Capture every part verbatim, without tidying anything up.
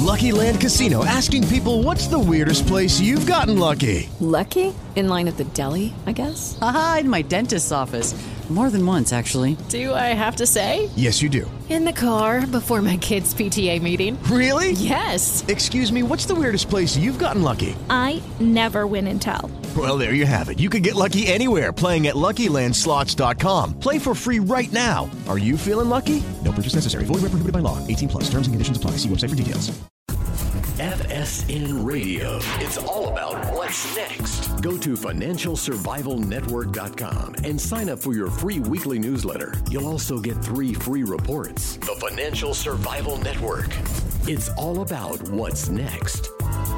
Lucky Land Casino, asking people, what's the weirdest place you've gotten lucky? Lucky? In line at the deli, I guess? Aha, in my dentist's office. More than once, actually. Do I have to say? Yes, you do. In the car before my kids' P T A meeting. Really? Yes. Excuse me, what's the weirdest place you've gotten lucky? I never win and tell. Well, there you have it. You can get lucky anywhere, playing at Lucky Land Slots dot com. Play for free right now. Are you feeling lucky? No purchase necessary. Void where prohibited by law. eighteen plus. Terms and conditions apply. See website for details. F S N Radio. It's all about what's next. Go to financial survival network dot com and sign up for your free weekly newsletter. You'll also get three free reports. The Financial Survival Network. It's all about what's next.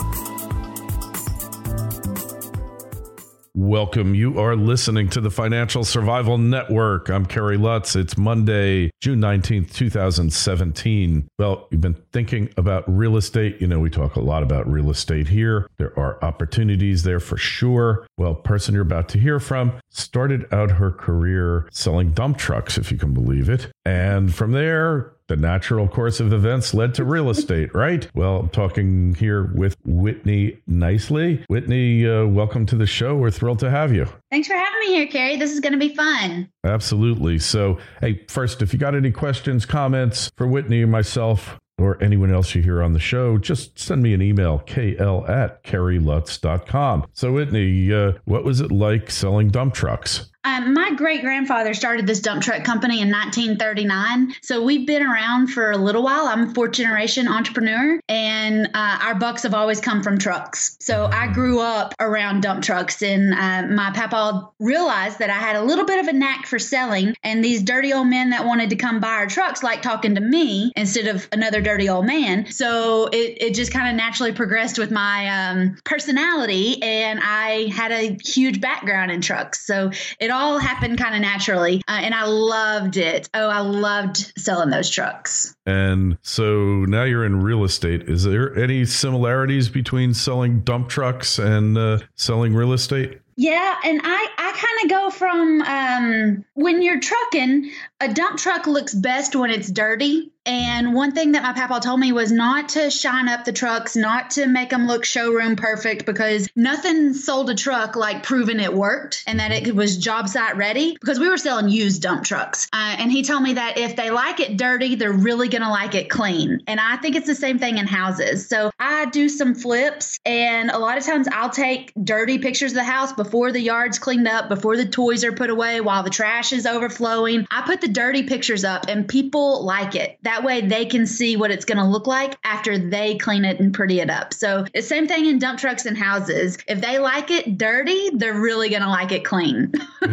Welcome. You are listening to the Financial Survival Network. I'm Kerry Lutz. It's Monday, June nineteenth, twenty seventeen. Well, you've been thinking about real estate. You know, we talk a lot about real estate here. There are opportunities there for sure. Well, person you're about to hear from started out her career selling dump trucks, if you can believe it. And from there, the natural course of events led to real estate, right? Well, I'm talking here with Whitney Nicely. Whitney, uh, welcome to the show. We're thrilled to have you. Thanks for having me here, Kerry. This is going to be fun. Absolutely. So, hey, first, if you got any questions, comments for Whitney or myself, or anyone else you hear on the show, just send me an email, k l at kerry lutz dot com. So, Whitney, uh, what was it like selling dump trucks? Um, my great-grandfather started this dump truck company in nineteen thirty-nine, so we've been around for a little while. I'm a fourth-generation entrepreneur, and uh, our bucks have always come from trucks. So I grew up around dump trucks, and uh, my papa realized that I had a little bit of a knack for selling, and these dirty old men that wanted to come buy our trucks liked talking to me instead of another dirty old man. So it, it just kind of naturally progressed with my um, personality, and I had a huge background in trucks. So it all all happened kind of naturally, uh, and I loved it. Oh, I loved selling those trucks. And so now you're in real estate. Is there any similarities between selling dump trucks and uh, selling real estate? Yeah, and I, I kind of go from um, when you're trucking, a dump truck looks best when it's dirty. And one thing that my papa told me was not to shine up the trucks, not to make them look showroom perfect, because nothing sold a truck like proving it worked and that it was job site ready, because we were selling used dump trucks. Uh, and he told me that if they like it dirty, they're really going to like it clean. And I think it's the same thing in houses. So I do some flips, and a lot of times I'll take dirty pictures of the house before the yard's cleaned up, before the toys are put away, while the trash is overflowing. I put the dirty pictures up, and people like it. That way they can see what it's going to look like after they clean it and pretty it up. So the same thing in dump trucks and houses. If they like it dirty, they're really going to like it clean.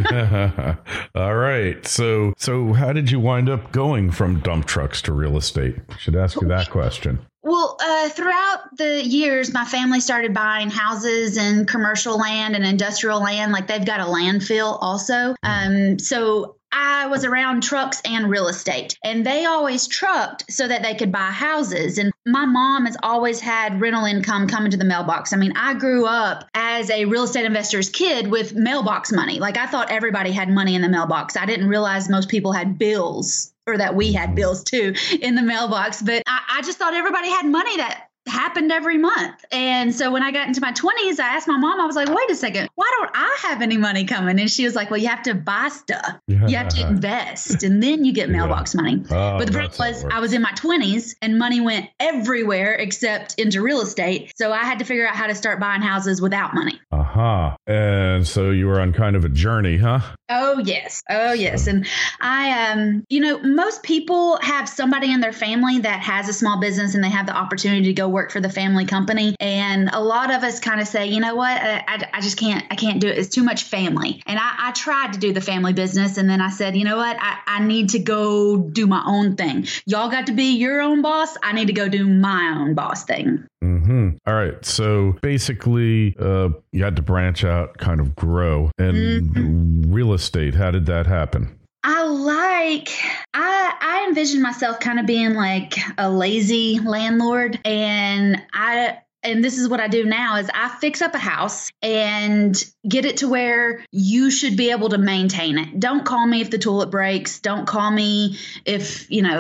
All right. So so how did you wind up going from dump trucks to real estate? I should ask you that question. Well, uh, throughout the years, my family started buying houses and commercial land and industrial land. Like they've got a landfill also. Um, so I was around trucks and real estate, and they always trucked so that they could buy houses. And my mom has always had rental income coming to the mailbox. I mean, I grew up as a real estate investor's kid with mailbox money. Like I thought everybody had money in the mailbox. I didn't realize most people had bills, or that we had bills too in the mailbox. But I, I just thought everybody had money that happened every month. And so when I got into my twenties, I asked my mom, I was like, wait a second, why don't I have any money coming? And she was like, well, you have to buy stuff. Yeah. You have to invest, and then you get mailbox yeah. money. Oh, but the problem was I was in my twenties and money went everywhere except into real estate. So I had to figure out how to start buying houses without money. Uh-huh. And so you were on kind of a journey, huh? Oh, yes. Oh, yes. And I, um, you know, most people have somebody in their family that has a small business, and they have the opportunity to go work for the family company. And a lot of us kind of say, you know what, I, I, I just can't, I can't do it. It's too much family. And I, I tried to do the family business. And then I said, you know what, I, I need to go do my own thing. Y'all got to be your own boss. I need to go do my own boss thing. Mm-hmm. All right. So basically, uh, you had to branch out, kind of grow. And mm-hmm. real estate, how did that happen? I like, I, I envision myself kind of being like a lazy landlord. And I, and this is what I do now is I fix up a house and get it to where you should be able to maintain it. Don't call me if the toilet breaks. Don't call me if, you know,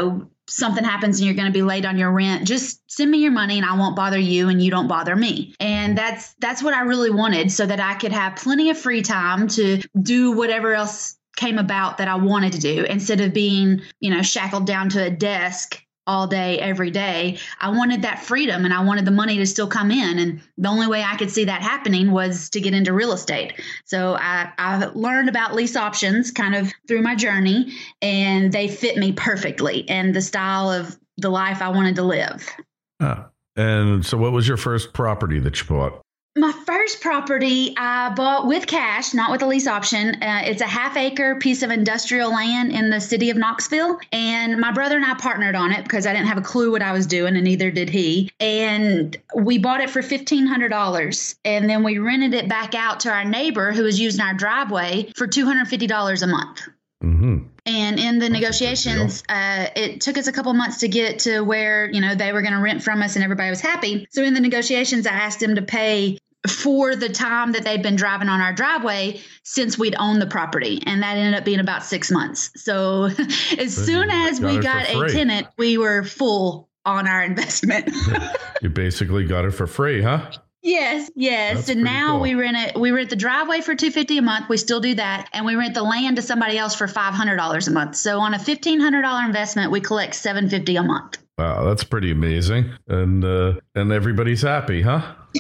something happens and you're going to be late on your rent, just send me your money and I won't bother you and you don't bother me. And that's that's what I really wanted, so that I could have plenty of free time to do whatever else came about that I wanted to do, instead of being, you know, shackled down to a desk all day, every day. I wanted that freedom and I wanted the money to still come in. And the only way I could see that happening was to get into real estate. So I, I learned about lease options kind of through my journey, and they fit me perfectly and the style of the life I wanted to live. Ah, and so what was your first property that you bought? My first property I bought with cash, not with a lease option. Uh, it's a half acre piece of industrial land in the city of Knoxville. And my brother and I partnered on it because I didn't have a clue what I was doing, and neither did he. And we bought it for fifteen hundred dollars. And then we rented it back out to our neighbor who was using our driveway for two hundred fifty dollars a month. Mm-hmm. And in the negotiations, uh, it took us a couple months to get to where, you know, they were going to rent from us and everybody was happy. So in the negotiations, I asked them to pay for the time that they'd been driving on our driveway since we'd owned the property. And that ended up being about six months. So as soon as we got a tenant, we were full on our investment. You basically got it for free, huh? Yes, yes. That's and now cool. we rent it. We rent the driveway for two hundred fifty dollars a month. We still do that. And we rent the land to somebody else for five hundred dollars a month. So on a fifteen hundred dollars investment, we collect seven hundred fifty dollars a month. Wow, that's pretty amazing. And uh, and everybody's happy, huh?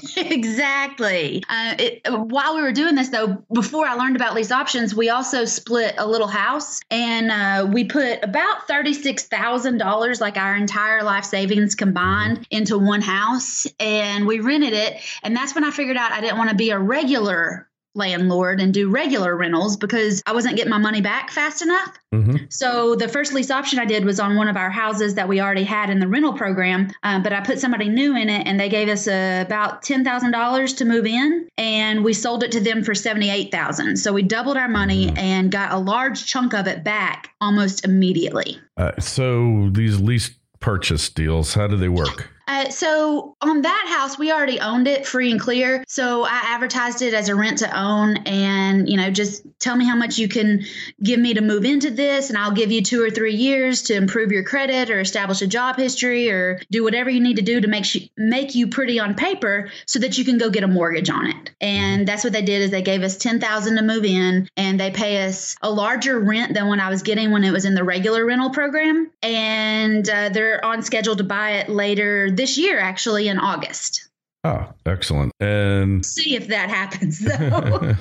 Exactly. Uh, it, while we were doing this, though, before I learned about lease options, we also split a little house, and uh, we put about thirty-six thousand dollars, like our entire life savings combined, mm-hmm. into one house, and we rented it. And that's when I figured out I didn't want to be a regular landlord and do regular rentals because I wasn't getting my money back fast enough. Mm-hmm. So the first lease option I did was on one of our houses that we already had in the rental program, um, but I put somebody new in it, and they gave us uh, about ten thousand dollars to move in, and we sold it to them for seventy-eight thousand dollars. So we doubled our money and got a large chunk of it back almost immediately. Uh, so these lease purchase deals, how do they work? Uh, so on that house, we already owned it free and clear. So I advertised it as a rent to own, and, you know, just tell me how much you can give me to move into this, and I'll give you two or three years to improve your credit or establish a job history or do whatever you need to do to make you, make you pretty on paper so that you can go get a mortgage on it. And that's what they did, is they gave us ten thousand dollars to move in, and they pay us a larger rent than what I was getting when it was in the regular rental program. And uh, they're on schedule to buy it later this year, actually, in August. Oh, excellent. And see if that happens, though.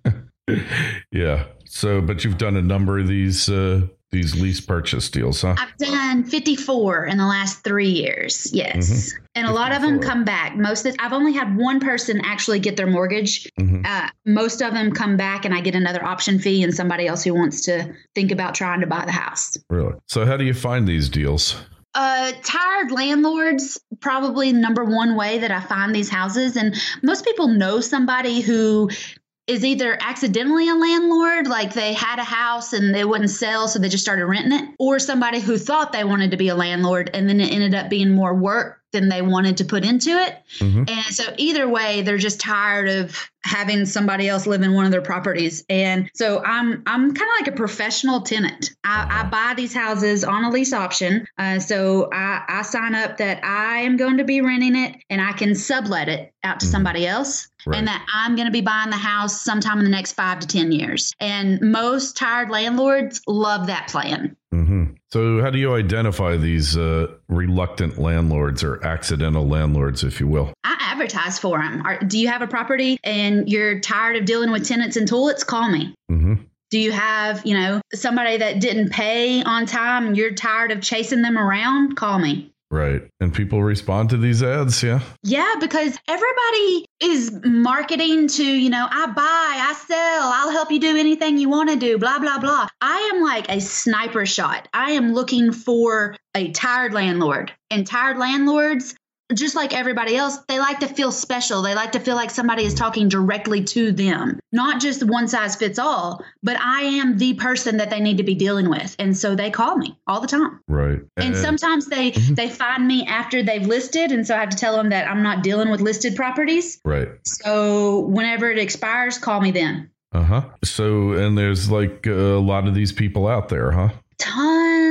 Yeah. So, but you've done a number of these uh, these lease purchase deals, huh? I've done fifty-four in the last three years. Yes. Mm-hmm. And a lot of them come back. Most of the, I've only had one person actually get their mortgage. Mm-hmm. Uh, most of them come back, and I get another option fee and somebody else who wants to think about trying to buy the house. Really? So how do you find these deals? Uh, tired landlords, probably number one way that I find these houses. And most people know somebody who is either accidentally a landlord, like they had a house and they wouldn't sell, so they just started renting it, or somebody who thought they wanted to be a landlord and then it ended up being more work than they wanted to put into it. Mm-hmm. And so either way, they're just tired of having somebody else live in one of their properties. And so I'm I'm kind of like a professional tenant. I, I buy these houses on a lease option. Uh, so I, I sign up that I am going to be renting it, and I can sublet it out to mm-hmm. somebody else. Right. And that I'm going to be buying the house sometime in the next five to ten years. And most tired landlords love that plan. Mm-hmm. So how do you identify these uh, reluctant landlords or accidental landlords, if you will? I advertise for them. Are, do you have a property and you're tired of dealing with tenants and toilets? Call me. Mm-hmm. Do you have, you know, somebody that didn't pay on time and you're tired of chasing them around? Call me. Right. And people respond to these ads. Yeah. Yeah, because everybody is marketing to, you know, I buy, I sell, I'll help you do anything you want to do, blah, blah, blah. I am like a sniper shot. I am looking for a tired landlord, and tired landlords, just like everybody else, they like to feel special. They like to feel like somebody is talking directly to them, not just one size fits all, but I am the person that they need to be dealing with. And so they call me all the time. Right. And, and sometimes they, mm-hmm. they find me after they've listed. And so I have to tell them that I'm not dealing with listed properties. Right. So whenever it expires, call me then. Uh-huh. So, and there's like a lot of these people out there, huh? Tons.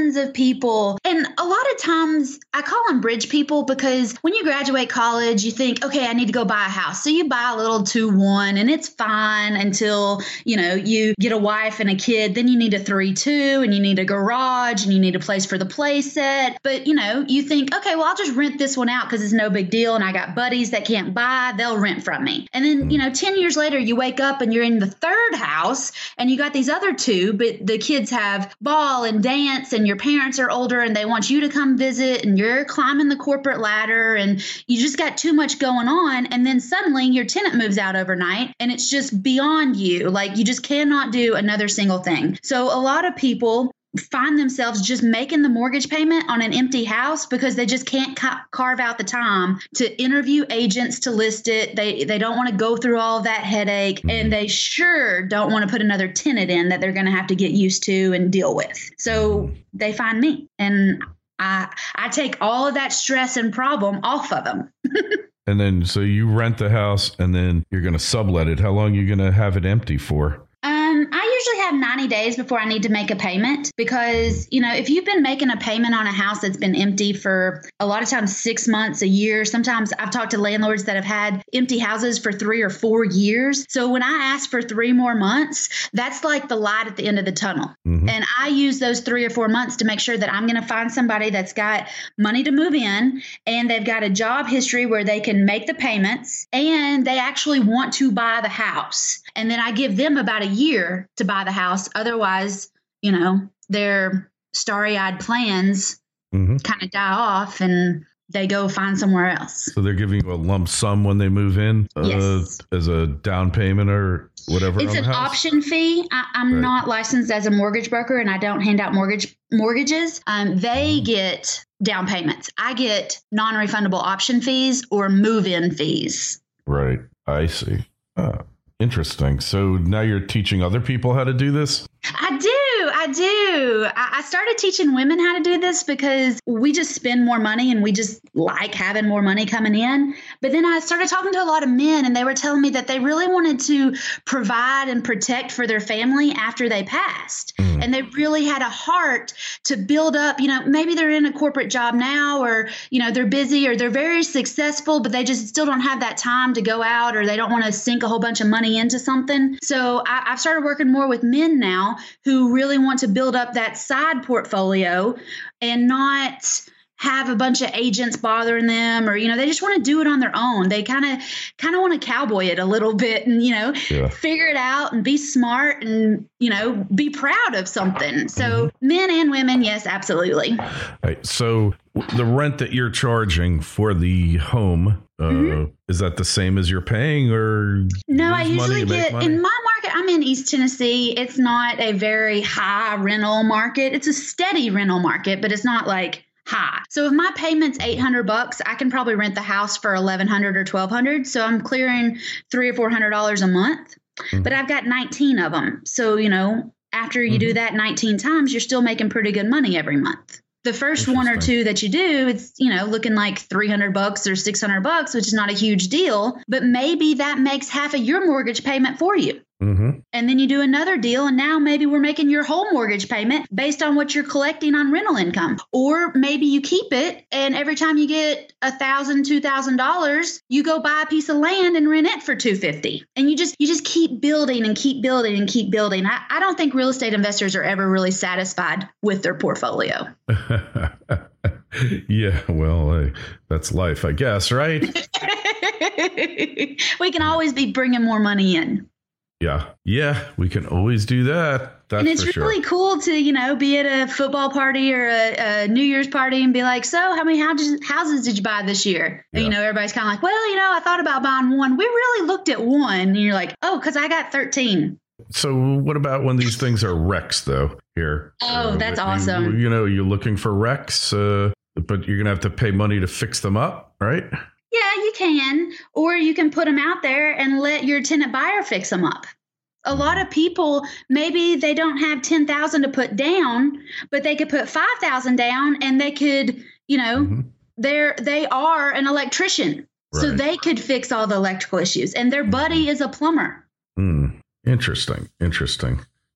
tons of people. And a lot of times I call them bridge people because when you graduate college, you think, okay, I need to go buy a house. So you buy a little two one and it's fine until, you know, you get a wife and a kid. Then you need a three two and you need a garage and you need a place for the play set. But, you know, you think, okay, well, I'll just rent this one out because it's no big deal. And I got buddies that can't buy. They'll rent from me. And then, you know, ten years later, you wake up and you're in the third house and you got these other two, but the kids have ball and dance and your parents are older and they want you to come visit and you're climbing the corporate ladder and you just got too much going on. And then suddenly your tenant moves out overnight and it's just beyond you. Like you just cannot do another single thing. So a lot of people find themselves just making the mortgage payment on an empty house because they just can't ca- carve out the time to interview agents to list it. They they don't want to go through all of that headache, and they sure don't want to put another tenant in that they're going to have to get used to and deal with. So they find me, and I I take all of that stress and problem off of them. And then so you rent the house and then you're going to sublet it. How long are you going to have it empty for? Um, I usually have ninety days before I need to make a payment because, you know, if you've been making a payment on a house that's been empty for a lot of times six months, a year, sometimes I've talked to landlords that have had empty houses for three or four years. So when I ask for three more months, that's like the light at the end of the tunnel. Mm-hmm. And I use those three or four months to make sure that I'm going to find somebody that's got money to move in and they've got a job history where they can make the payments and they actually want to buy the house. And then I give them about a year to buy the house. Otherwise, you know, their starry-eyed plans mm-hmm. kind of die off and they go find somewhere else. So they're giving you a lump sum when they move in uh, yes. as a down payment or whatever. It's an house? option fee. I, I'm right. not licensed as a mortgage broker and I don't hand out mortgage mortgages. Um, they mm. get down payments. I get non-refundable option fees or move-in fees. Right. I see. Uh, Interesting. So now you're teaching other people how to do this? I do. I do. I started teaching women how to do this because we just spend more money and we just like having more money coming in. But then I started talking to a lot of men and they were telling me that they really wanted to provide and protect for their family after they passed. Mm. And they really had a heart to build up, you know, maybe they're in a corporate job now or, you know, they're busy or they're very successful, but they just still don't have that time to go out or they don't want to sink a whole bunch of money into something. So I, I've started working more with men now who really want to build up that side portfolio and not have a bunch of agents bothering them or, you know, they just want to do it on their own. They kind of kind of want to cowboy it a little bit and, you know, yeah. figure it out and be smart and, you know, be proud of something. So mm-hmm. men and women, yes, absolutely. Right. So the rent that you're charging for the home, uh, mm-hmm. is that the same as you're paying or? No, I usually get in my market. I'm in East Tennessee. It's not a very high rental market. It's a steady rental market, but it's not like high. So if my payment's eight hundred bucks, I can probably rent the house for eleven hundred or twelve hundred. So I'm clearing three or four hundred dollars a month, mm-hmm. but I've got nineteen of them. So, you know, after you mm-hmm. do that nineteen times, you're still making pretty good money every month. The first one or two that you do, it's, you know, looking like three hundred bucks or six hundred bucks, which is not a huge deal, but maybe that makes half of your mortgage payment for you. Mm-hmm. And then you do another deal. And now maybe we're making your whole mortgage payment based on what you're collecting on rental income. Or maybe you keep it. And every time you get a thousand, two thousand dollars, you go buy a piece of land and rent it for two fifty. And you just you just keep building and keep building and keep building. I, I don't think real estate investors are ever really satisfied with their portfolio. Yeah, well, uh, that's life, I guess, right? We can always be bringing more money in. Yeah. Yeah, we can always do that. That's and it's for really sure. cool to, you know, be at a football party or a, a New Year's party and be like, so how many houses, houses did you buy this year? Yeah. And, you know, everybody's kind of like, well, you know, I thought about buying one. We really looked at one. And you're like, oh, because I got thirteen. So what about when these things are wrecks, though, here? Oh, uh, that's you, awesome. You know, you're looking for wrecks, uh, but you're going to have to pay money to fix them up, right? Yeah, you can. Or you can put them out there and let your tenant buyer fix them up. A lot of people, maybe they don't have ten thousand to put down, but they could put five thousand down and they could, you know, mm-hmm. they're, they are an electrician. Right. So they could fix all the electrical issues and their buddy is a plumber. Mm. Interesting. Interesting.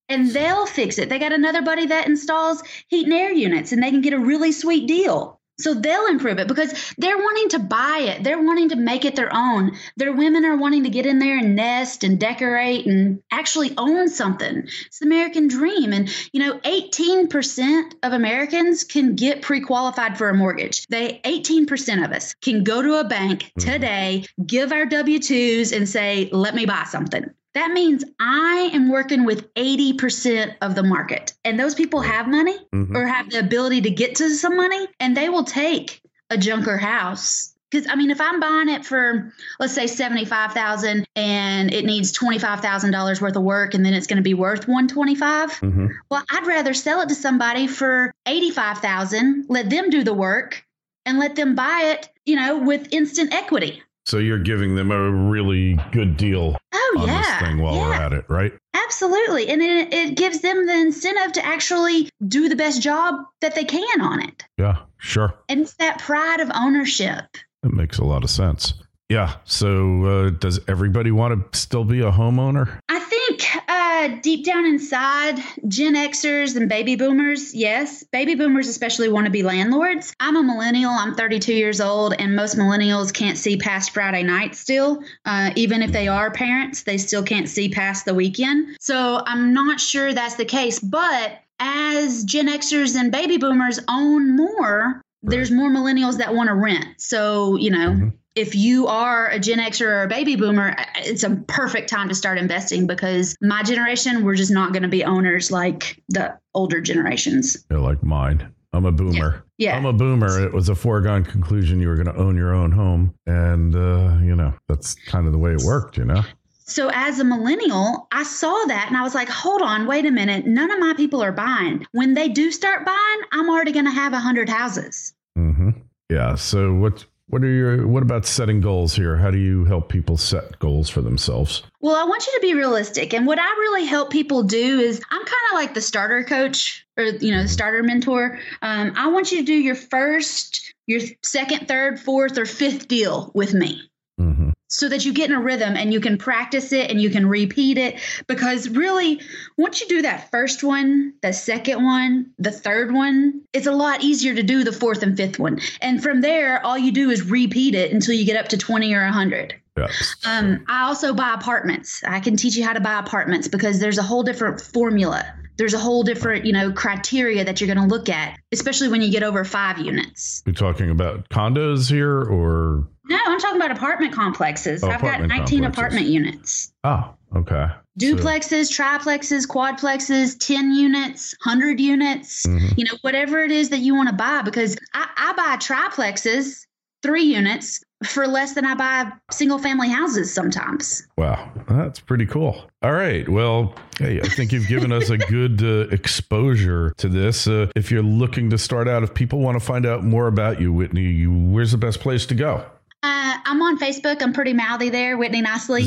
and they'll fix it. They got another buddy that installs heat and air units, and they can get a really sweet deal. So they'll improve it because they're wanting to buy it. They're wanting to make it their own. Their women are wanting to get in there and nest and decorate and actually own something. It's the American dream. And, you know, eighteen percent of Americans can get pre-qualified for a mortgage. They, eighteen percent of us can go to a bank today, give our W two's and say, let me buy something. That means I am working with eighty percent of the market. And those people have money mm-hmm. or have the ability to get to some money, and they will take a junker house. Because, I mean, if I'm buying it for, let's say, seventy-five thousand dollars and it needs twenty-five thousand dollars worth of work, and then it's going to be worth one hundred twenty-five thousand dollars, mm-hmm. well, I'd rather sell it to somebody for eighty-five thousand dollars, let them do the work, and let them buy it, you know, with instant equity. So you're giving them a really good deal oh, on yeah, this thing while yeah. we're at it, right? Absolutely. And it, it gives them the incentive to actually do the best job that they can on it. Yeah, sure. And it's that pride of ownership. That makes a lot of sense. Yeah. So uh, does everybody want to still be a homeowner? I think uh, deep down inside, Gen Xers and baby boomers, yes. Baby boomers especially want to be landlords. I'm a millennial. I'm thirty-two years old, and most millennials can't see past Friday night still. Uh, even if they are parents, they still can't see past the weekend. So I'm not sure that's the case. But as Gen Xers and baby boomers own more, right. there's more millennials that want to rent. So, you know, mm-hmm. if you are a Gen Xer or a baby boomer, it's a perfect time to start investing because my generation, we're just not going to be owners like the older generations. They're like mine. I'm a boomer. Yeah. yeah. I'm a boomer. It was a foregone conclusion you were going to own your own home. And, uh, you know, that's kind of the way it worked, you know? So as a millennial, I saw that and I was like, hold on, wait a minute. None of my people are buying. When they do start buying, I'm already going to have one hundred houses. Mm-hmm. Yeah. So what, what are your, what about setting goals here? How do you help people set goals for themselves? Well, I want you to be realistic. And what I really help people do is I'm kind of like the starter coach or, you know, the starter mentor. Um, I want you to do your first, your second, third, fourth, or fifth deal with me. Mm-hmm. So that you get in a rhythm and you can practice it and you can repeat it. Because really, once you do that first one, the second one, the third one, it's a lot easier to do the fourth and fifth one. And from there, all you do is repeat it until you get up to twenty or one hundred. Yes. Um, I also buy apartments. I can teach you how to buy apartments because there's a whole different formula. There's a whole different, you know, criteria that you're going to look at, especially when you get over five units. You're talking about condos here or? No, I'm talking about apartment complexes. Oh, I've apartment got nineteen complexes. Apartment units. Oh, okay. Duplexes, so. triplexes, quadplexes, ten units, one hundred units, mm-hmm. you know, whatever it is that you want to buy, because I, I buy triplexes, three units, for less than I buy single family houses sometimes. Wow. That's pretty cool. All right. Well, hey, I think you've given us a good uh, exposure to this. Uh, if you're looking to start out, if people want to find out more about you, Whitney, you, where's the best place to go? Uh, I'm on Facebook. I'm pretty mouthy there, Whitney Nicely.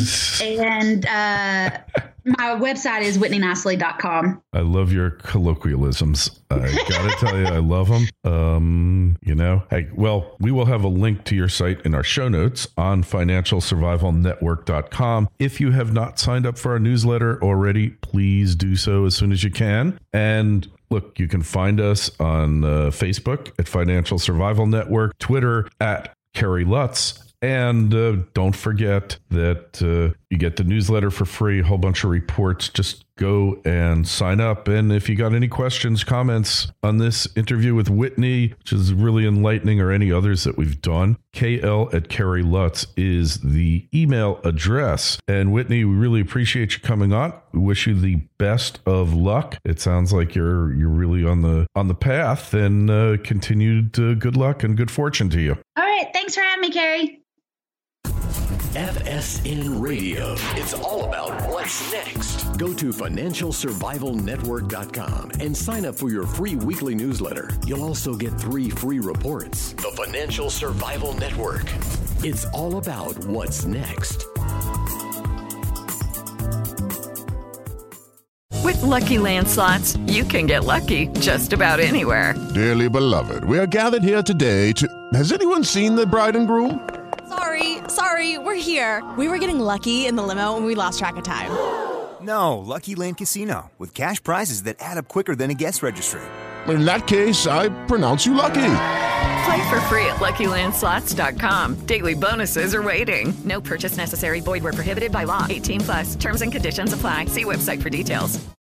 And uh, my website is whitney nicely dot com. I love your colloquialisms. I got to tell you, I love them. Um, you know, hey, well, we will have a link to your site in our show notes on financial survival network dot com. If you have not signed up for our newsletter already, please do so as soon as you can. And look, you can find us on uh, Facebook at Financial Survival Network, Twitter at Kerry Lutz. And uh, don't forget that uh, you get the newsletter for free, a whole bunch of reports. Just go and sign up. And if you got any questions, comments on this interview with Whitney, which is really enlightening, or any others that we've done, K L at Kerry Lutz is the email address. And Whitney, we really appreciate you coming on. We wish you the best of luck. It sounds like you're you're really on the on the path, and uh, continued uh, good luck and good fortune to you. All right. Thanks for having me, Kerry. F S N Radio. It's all about what's next. Go to financial survival network dot com and sign up for your free weekly newsletter. You'll also get three free reports. The Financial Survival Network. It's all about what's next. With Lucky Land Slots, you can get lucky just about anywhere. Dearly beloved, we are gathered here today to... Has anyone seen the bride and groom? Sorry, sorry, we're here. We were getting lucky in the limo and we lost track of time. No, Lucky Land Casino, with cash prizes that add up quicker than a guest registry. In that case, I pronounce you lucky. Play for free at Lucky Land Slots dot com. Daily bonuses are waiting. No purchase necessary. Void where prohibited by law. eighteen plus. Terms and conditions apply. See website for details.